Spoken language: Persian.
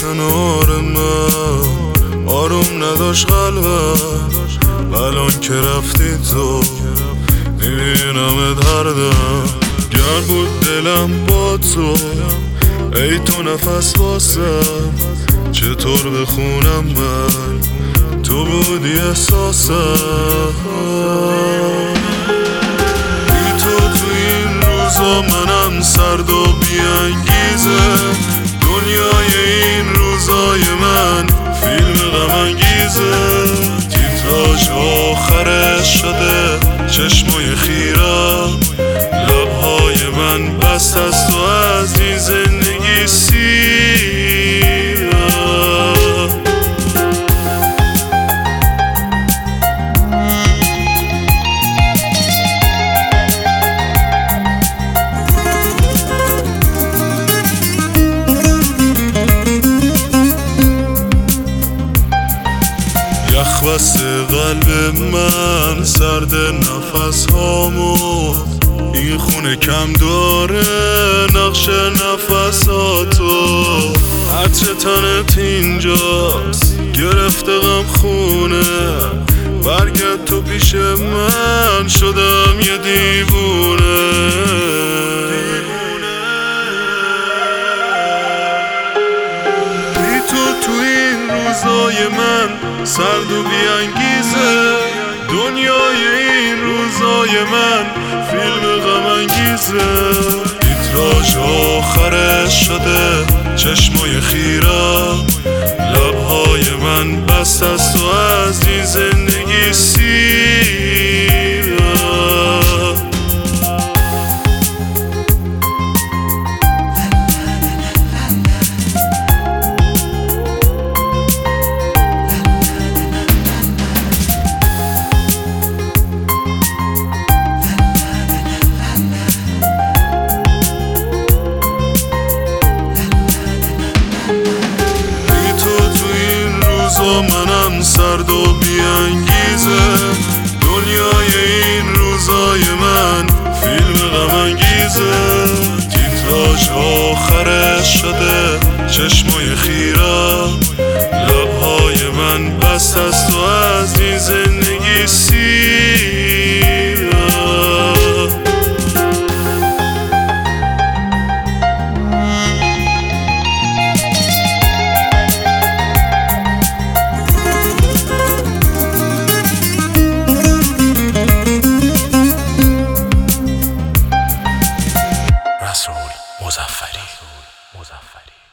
کنار من، آروم نداشت قلبم. الان که رفتی تو میبینمت هر دم. گر بود دلم با تو، ای تو نفس واسم. چطور بخونم من، تو بودی احساسم. بی تو این روزا منم سرد و بیانگیزه. دنیای این روزای من فیلم غم انگیزه. تیتراژ آخرش شده چشمای خیرم. لبهای من بست از تو از این زندگی سیرم. یخ بسته قلب من، سرد نفس هامو. این خونه کم داره نقش نفساتو. عطر تنت اینجاست گرفته غم خونه. برگرد تو پیش من، شدم یه دیوونه. بی تو این روزای من سرد و بیانگیزه. دنیای این روزای من فیلم غم انگیزه. تیتراژ آخرش شده چشمای خیرم. لبهای من بست از تو از این زندگی سیرم. منم سرد و بیانگیزه. دنیای این روزای من فیلم غم انگیزه. تیتراژ آخرش شده چشمای خیرم. لبهای من بست از تو از این زندگی سیرم. مظفری